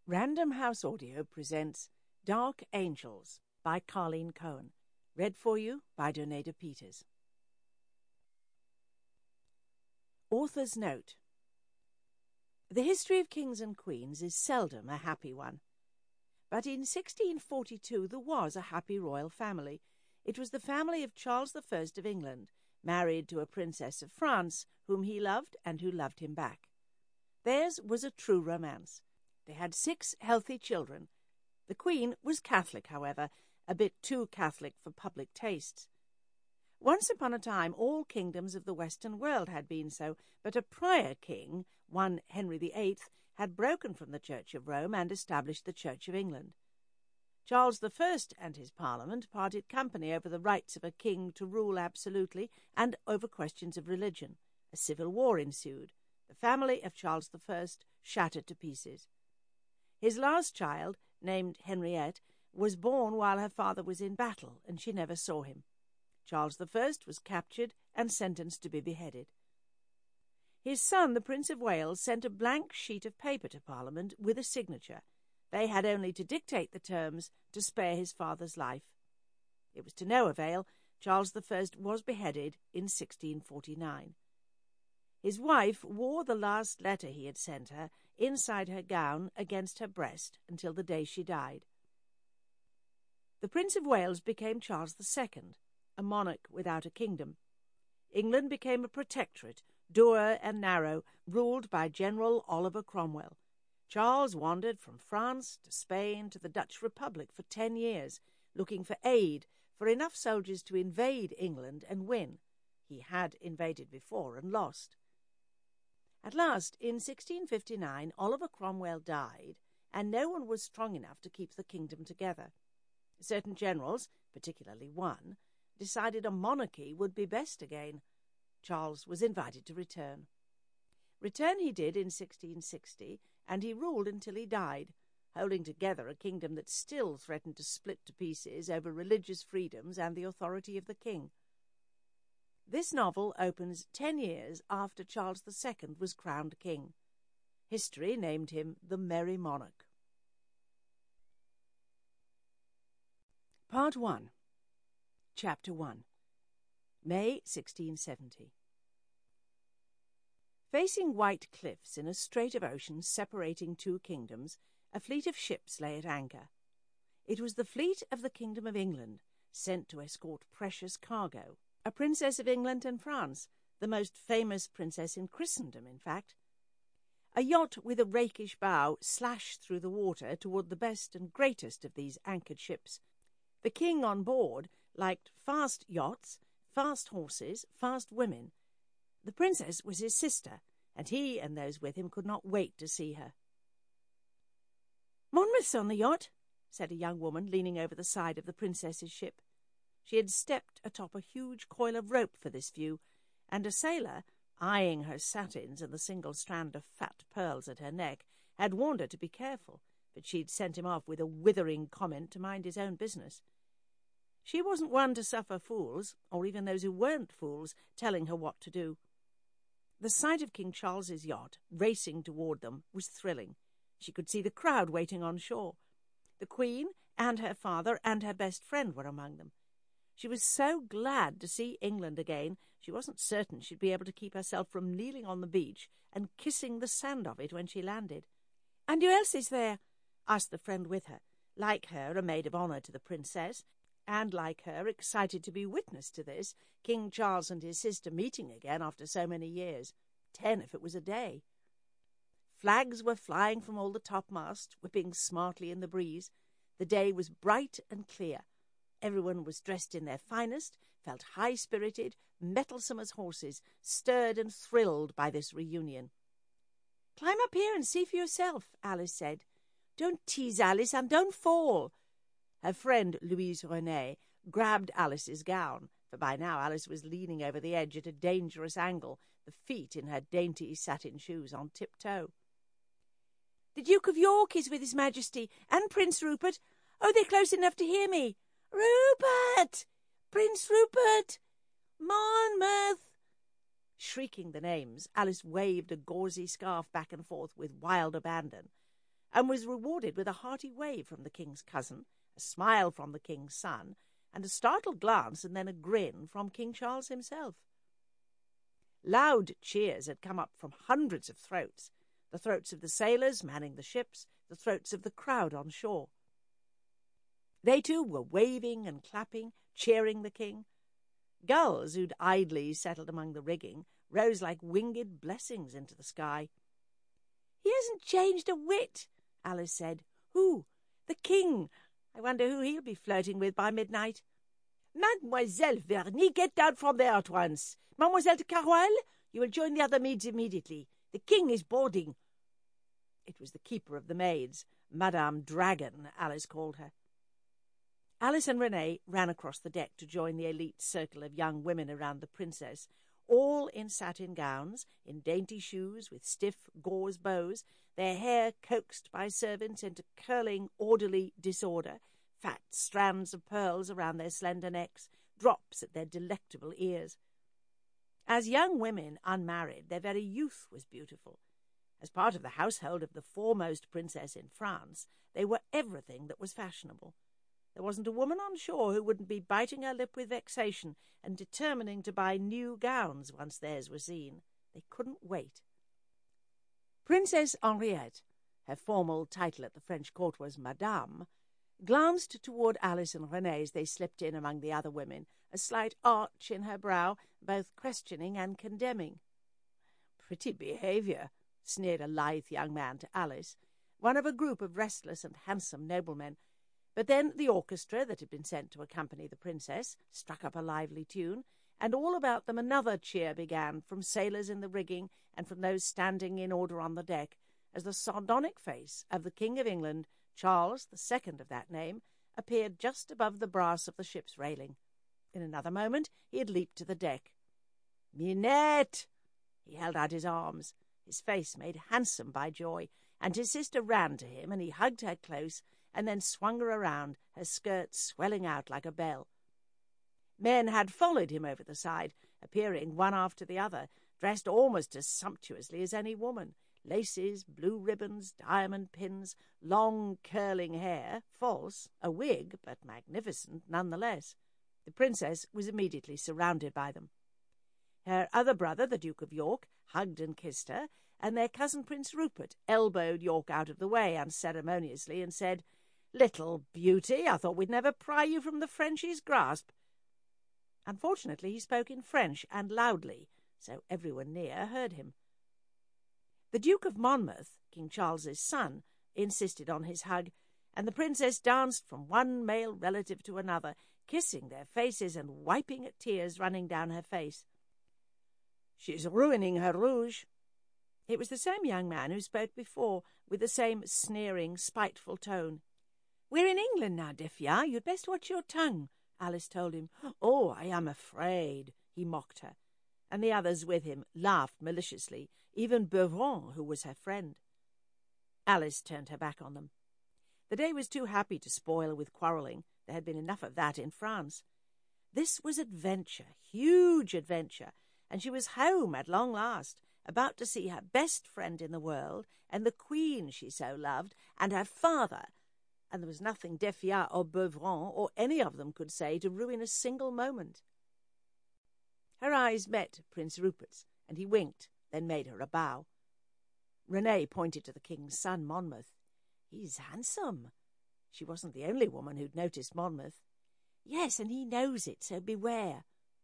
Random House Audio presents Dark Angels by Carleen Cohen. Read for you by Donada Peters. Author's Note: The history of kings and queens is seldom a happy one. But in 1642 there was a happy royal family. It was the family of Charles I of England, married to a princess of France, whom he loved and who loved him back. Theirs was a true romance. They had 6 healthy children. The Queen was Catholic, however, a bit too Catholic for public tastes. Once upon a time all kingdoms of the Western world had been so, but a prior king, one Henry VIII, had broken from the Church of Rome and established the Church of England. Charles I and his Parliament parted company over the rights of a king to rule absolutely and over questions of religion. A civil war ensued. The family of Charles I shattered to pieces. His last child, named Henriette, was born while her father was in battle, and she never saw him. Charles I was captured and sentenced to be beheaded. His son, the Prince of Wales, sent a blank sheet of paper to Parliament with a signature. They had only to dictate the terms to spare his father's life. It was to no avail. Charles I was beheaded in 1649. His wife wore the last letter he had sent her inside her gown against her breast until the day she died. The Prince of Wales became Charles II, a monarch without a kingdom. England became a protectorate, dour and narrow, ruled by General Oliver Cromwell. Charles wandered from France to Spain to the Dutch Republic for 10 years, looking for aid, for enough soldiers to invade England and win. He had invaded before and lost. At last, in 1659, Oliver Cromwell died, and no one was strong enough to keep the kingdom together. Certain generals, particularly one, decided a monarchy would be best again. Charles was invited to return. Return he did in 1660, and he ruled until he died, holding together a kingdom that still threatened to split to pieces over religious freedoms and the authority of the king. This novel opens 10 years after Charles II was crowned king. History named him the Merry Monarch. Part 1. Chapter 1. May 1670. Facing white cliffs in a strait of ocean separating 2 kingdoms, a fleet of ships lay at anchor. It was the fleet of the Kingdom of England, sent to escort precious cargo. A princess of England and France, the most famous princess in Christendom, in fact. A yacht with a rakish bow slashed through the water toward the best and greatest of these anchored ships. The king on board liked fast yachts, fast horses, fast women. The princess was his sister, and he and those with him could not wait to see her. "Monmouth's on the yacht," said a young woman leaning over the side of the princess's ship. She had stepped atop a huge coil of rope for this view, and a sailor, eyeing her satins and the single strand of fat pearls at her neck, had warned her to be careful, but she'd sent him off with a withering comment to mind his own business. She wasn't one to suffer fools, or even those who weren't fools, telling her what to do. The sight of King Charles's yacht racing toward them was thrilling. She could see the crowd waiting on shore. The Queen and her father and her best friend were among them. She was so glad to see England again, she wasn't certain she'd be able to keep herself from kneeling on the beach and kissing the sand of it when she landed. "And who else is there?" asked the friend with her, like her a maid of honour to the princess, and like her excited to be witness to this, King Charles and his sister meeting again after so many years, 10 if it was a day. Flags were flying from all the topmasts, whipping smartly in the breeze. The day was bright and clear. Everyone was dressed in their finest, felt high-spirited, mettlesome as horses, stirred and thrilled by this reunion. "Climb up here and see for yourself," Alice said. "Don't tease, Alice, and don't fall." Her friend, Louise René, grabbed Alice's gown, for by now Alice was leaning over the edge at a dangerous angle, the feet in her dainty satin shoes on tiptoe. "The Duke of York is with His Majesty, and Prince Rupert. Oh, they're close enough to hear me. Rupert! Prince Rupert! Monmouth!" Shrieking the names, Alice waved a gauzy scarf back and forth with wild abandon. and was rewarded with a hearty wave from the king's cousin, a smile from the king's son, and a startled glance and then a grin from King Charles himself. Loud cheers had come up from hundreds of throats, the throats of the sailors manning the ships, the throats of the crowd on shore. They too were waving and clapping, cheering the king. Gulls, who'd idly settled among the rigging, rose like winged blessings into the sky. "He hasn't changed a whit," Alice said. "Who?" "The king. I wonder who he'll be flirting with by midnight." "Mademoiselle Verny, get down from there at once. Mademoiselle de Keroualle, you will join the other maids immediately. The king is boarding." It was the keeper of the maids, Madame Dragon, Alice called her. Alice and Renee ran across the deck to join the elite circle of young women around the princess, all in satin gowns, in dainty shoes with stiff gauze bows, their hair coaxed by servants into curling, orderly disorder, fat strands of pearls around their slender necks, drops at their delectable ears. As young women, unmarried, their very youth was beautiful. As part of the household of the foremost princess in France, they were everything that was fashionable. There wasn't a woman on shore who wouldn't be biting her lip with vexation and determining to buy new gowns once theirs were seen. They couldn't wait. Princess Henriette, her formal title at the French court was Madame, glanced toward Alice and Renee as they slipped in among the other women, a slight arch in her brow, both questioning and condemning. "Pretty behaviour," sneered a lithe young man to Alice, one of a group of restless and handsome noblemen. But then the orchestra that had been sent to accompany the princess struck up a lively tune, and all about them another cheer began from sailors in the rigging and from those standing in order on the deck, as the sardonic face of the King of England, Charles, the second of that name, appeared just above the brass of the ship's railing. In another moment he had leaped to the deck. "Minette!" He held out his arms, his face made handsome by joy, and his sister ran to him, and he hugged her close, and then swung her around, her skirts swelling out like a bell. Men had followed him over the side, appearing one after the other, dressed almost as sumptuously as any woman. Laces, blue ribbons, diamond pins, long curling hair, false, a wig, but magnificent nonetheless. The princess was immediately surrounded by them. Her other brother, the Duke of York, hugged and kissed her, and their cousin Prince Rupert elbowed York out of the way unceremoniously and said, "Little beauty, I thought we'd never pry you from the Frenchie's grasp." Unfortunately, he spoke in French and loudly, so everyone near heard him. The Duke of Monmouth, King Charles's son, insisted on his hug, and the princess danced from one male relative to another, kissing their faces and wiping at tears running down her face. "She's ruining her rouge." It was the same young man who spoke before, with the same sneering, spiteful tone. "We're in England now, Defia. You'd best watch your tongue," Alice told him. "Oh, I am afraid," he mocked her, and the others with him laughed maliciously, even Beuvron, who was her friend. Alice turned her back on them. The day was too happy to spoil with quarrelling. There had been enough of that in France. This was adventure, huge adventure, and she was home at long last, about to see her best friend in the world, and the queen she so loved, and her father, and there was nothing Defia or Beuvron or any of them could say to ruin a single moment. Her eyes met Prince Rupert's, and he winked, then made her a bow. Renee pointed to the king's son, Monmouth. "He's handsome." She wasn't the only woman who'd noticed Monmouth. "Yes, and he knows it, so beware."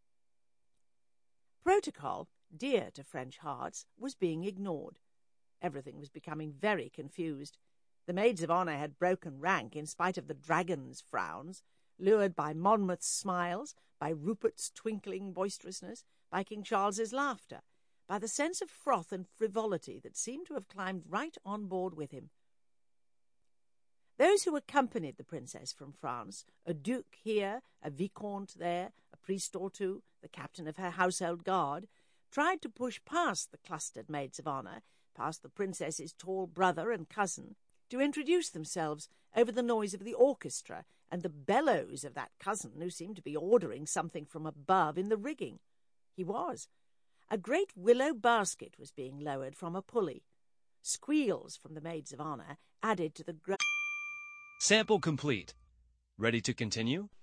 Protocol, dear to French hearts, was being ignored. Everything was becoming very confused. The maids of honour had broken rank in spite of the dragon's frowns, lured by Monmouth's smiles, by Rupert's twinkling boisterousness, by King Charles's laughter, by the sense of froth and frivolity that seemed to have climbed right on board with him. Those who accompanied the princess from France, a duke here, a vicomte there, a priest or two, the captain of her household guard, tried to push past the clustered maids of honour, past the princess's tall brother and cousin, to introduce themselves over the noise of the orchestra and the bellows of that cousin who seemed to be ordering something from above in the rigging. He was. A great willow basket was being lowered from a pulley. Squeals from the maids of honour added to the Sample complete. Ready to continue?